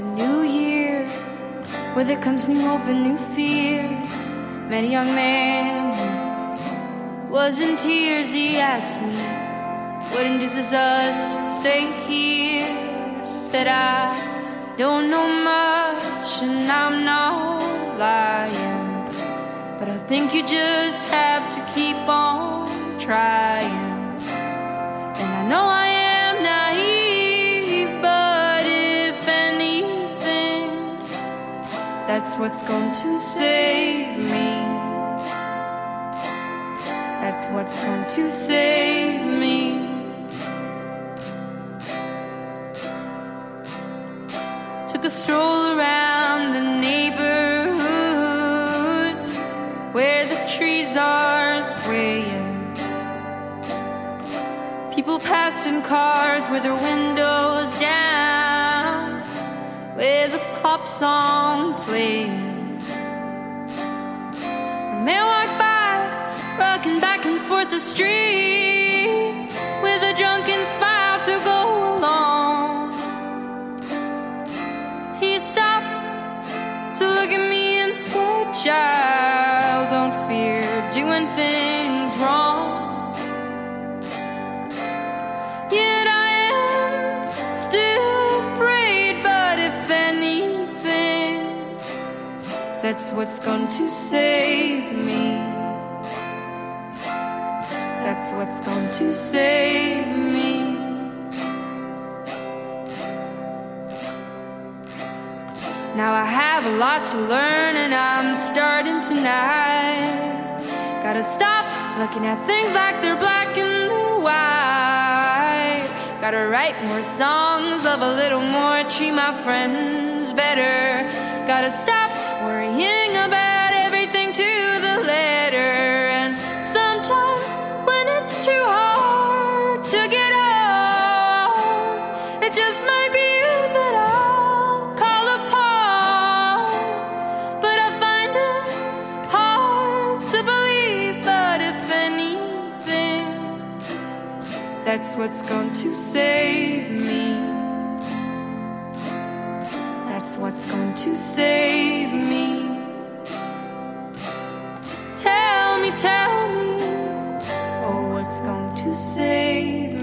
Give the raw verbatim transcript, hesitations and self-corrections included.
a new year, with it comes new hope and new fears. Met a young man who was in tears. He asked me, what induces us to stay here? I said, I don't know much and I'm not lying, but I think you just have to keep on trying. And I know I am naive, but if anything, that's what's going to save me. That's what's going to save me. Took a stroll around the neighborhood where the trees are swaying. People passed in cars with their windows down, with a pop song playing. A man walked by, rocking back and forth the street, with a drunken smile to go along. He stopped to look at me and said, child, don't fear doing things wrong. Yet I am still afraid, but if anything, that's what's going to save me. That's what's going to save me. Now I have a lot to learn and I'm starting tonight. Gotta stop looking at things like they're black and they're white. Gotta write more songs, love a little more, treat my friends better. Gotta stop worrying about everything to the letter. And sometimes when it's too hard to get on, it just might be you that I'll call upon. But I find it hard to believe, but if anything, that's what's going to save me. That's what's going to save me. Tell me, tell me, oh, what's going to save me?